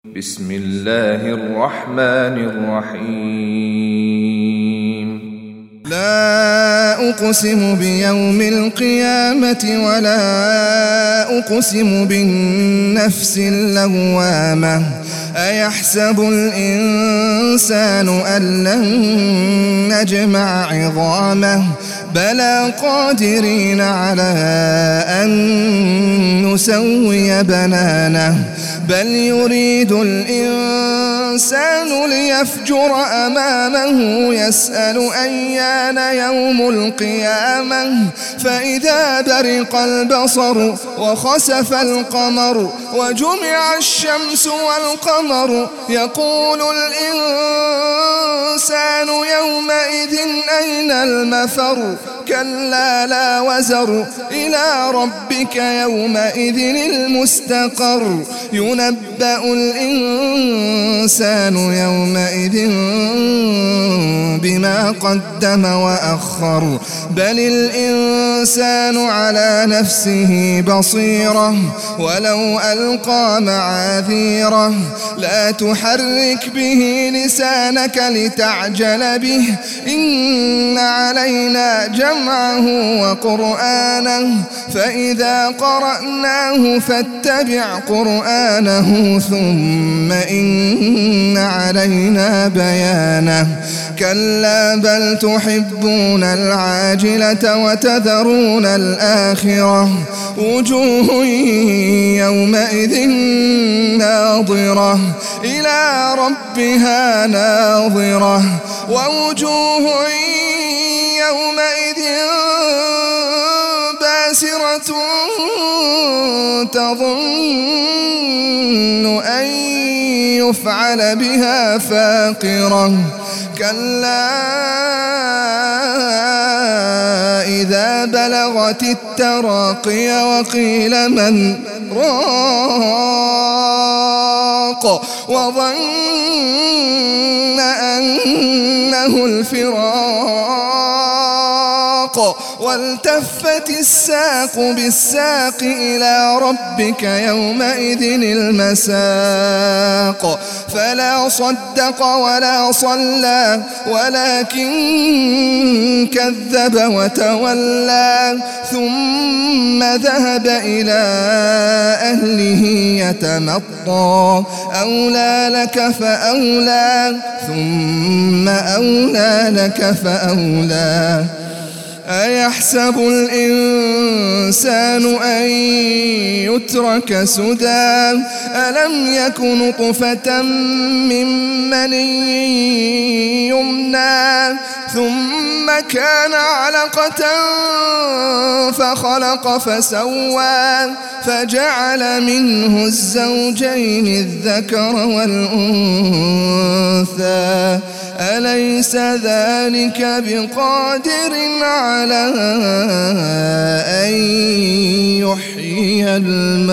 بسم الله الرحمن الرحيم لا أقسم بيوم القيامة ولا أقسم بالنفس اللوامة أيحسب الإنسان أن لن نجمع عظامه بلى قادرين على أن نسوي بنانه بل يريد الإنسان ليفجر أمامه يسأل أيان يوم القيامة فإذا برق البصر وخسف القمر وجمع الشمس والقمر يقول الإنسان يومئذ أين المفر كلا لا وزر إلى ربك يومئذ المستقر ينبأ الإنسان يومئذ بما قدم وأخر بل الإنسان على نفسه بصيرة ولو ألقى معاذيره لا تحرك به لسانك لتعجل به إن علينا جمعه وقرآنه فإذا قرأناه فاتبع قرآنه ثم إن علينا بيانه كلا بل تحبون العاجلة وتذرون الآخرة وجوه يومئذ ناظرة إلى ربها ناظرة ووجوه يومئذ باسرة تظن أن يفعل بها فاقرة كلا إذا بلغت التراقي وقيل من راق وظن أنه الفراق والتفت الساق بالساق إلى ربك يومئذ المساق فلا صدق ولا صلى ولكن كذب وتولى ثم ذهب إلى أهله يتمطى أولى لك فأولى ثم أولى لك فأولى أيحسب الإنسان أن يترك سدى ألم يك نطفة من مني يمنى ثم كان علقة فخلق فسوى فجعل منه الزوجين الذكر والأنثى أليس ذلك بقادر على أن يحيي الموتى